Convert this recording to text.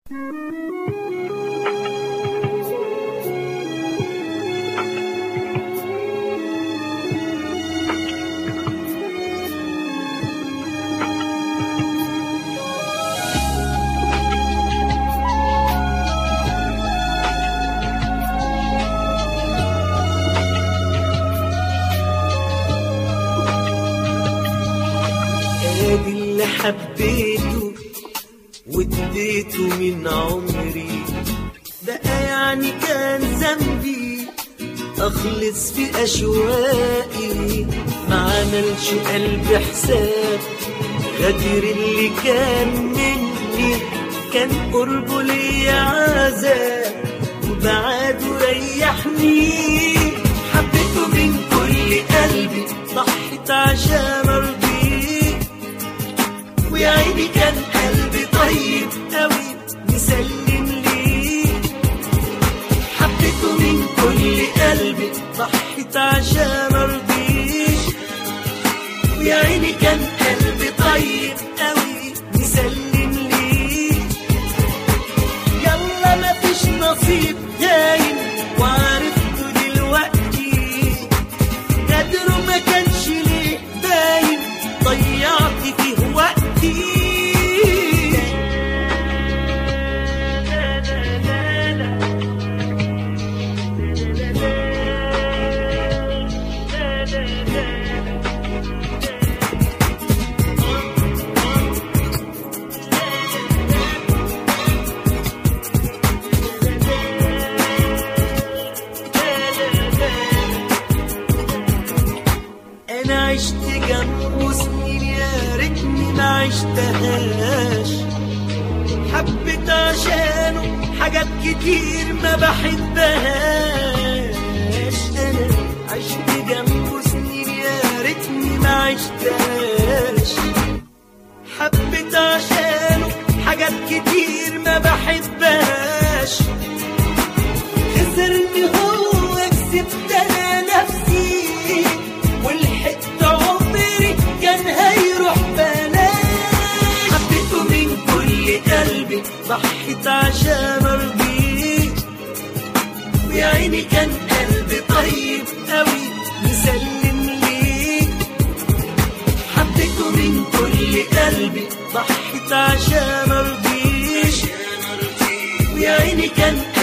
ادي اللي حبيته واديته من عمري، بقى يعني كان ذنبي اخلص في اشواقي؟ ما عملش قلبي حساب غدر اللي كان مني، كان قربه ليا عذاب وبعاده ريحني. حبيته من كل قلبي، ضحيت عشان ارضيه، ويا عيني كان قلبي طيب قوي مسلم ليه. حبيته من كل قلبي، ضحيت عشان ارضيه، ويا عيني كان قلبي طيب قوي مسلم ليه. يلا مفيش نصيب هاين وعرفته دلوقتي، قدره ما كانش ليه باين، ضيعت فيه وقتي. أنا عشت جنبه سنين يا ريتني ما عشتهاش، حبيت عشانه حاجات كتير ما بحبهاش. أنا عشت جنبه سنين يا ريتني ما عشتهاش، حبيت عشانه حاجات كتير ما بحبهاش. خسرني هو كسبت أنا نفسي، والحق عمري كان هيروح بلاش. حبيته من كل قلبي، ضحيت عشان ارضيه، ويا عيني كان قلبي طيب قوي مسلم ليه. حبيته من كل قلبي، ضحيت عشان ارضيه، ويا عيني كان